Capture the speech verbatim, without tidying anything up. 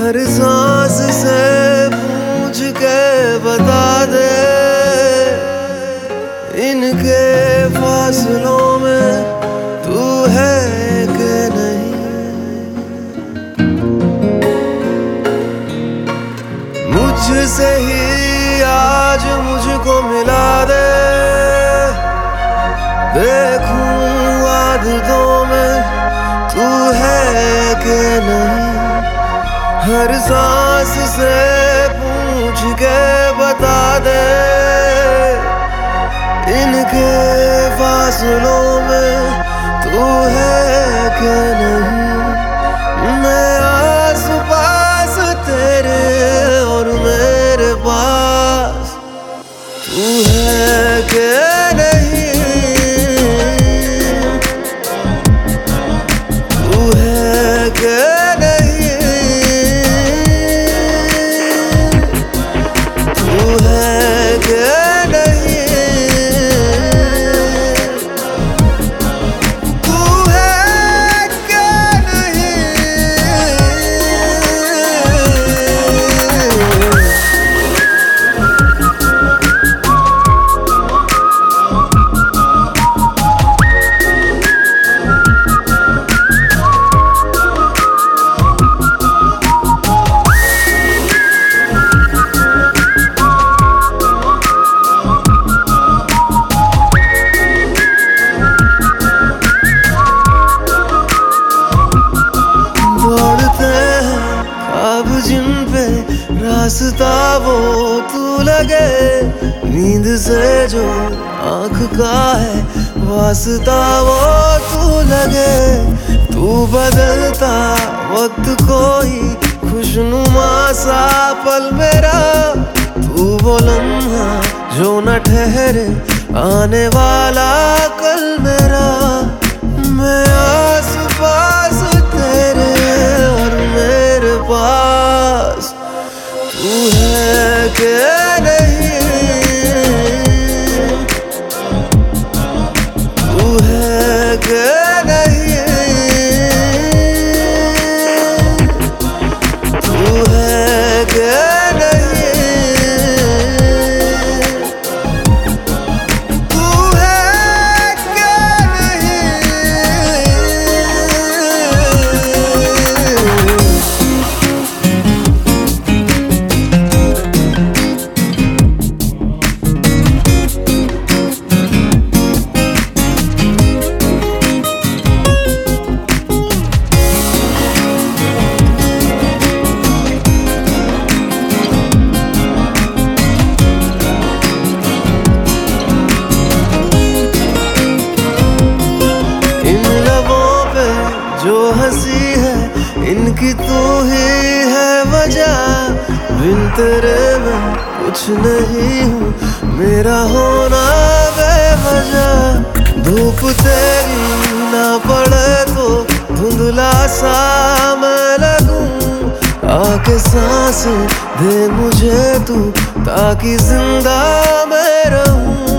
हर सांस से पूछ के बता दे, इनके फासलों में तू है कि नहीं। मुझसे ही आज मुझको मिला दे, देखूं आदतों में तू है कि नहीं। हर सांस से पूछ के बता दे, इनके फासलों में तू है कि नहीं। मैं आस पास तेरे और मेरे पास तू है कि नहीं। तू है कि जिन पे रास्ता वो तू लगे, नींद से जो आँख का है वास्ता वो तू लगे। तू बदलता वक्त कोई खुशनुमा सा पल मेरा, तू वो लम्हा जो न ठहरे आने वाला कल मेरा। मैं आस पास तेरे और मेरे पास तू है कि नहीं। तू है कि नहीं। तू है कि नहीं। तू है कि नहीं। जो हंसी है इनकी तू ही है वजह, बिन तेरे मैं कुछ नहीं हूँ, मेरा होना बेवजह। धूप तेरी ना पड़े तो धुंधला सा मैं लगूं, आके सांस दे मुझे तू ताकि जिंदा मैं रहूं।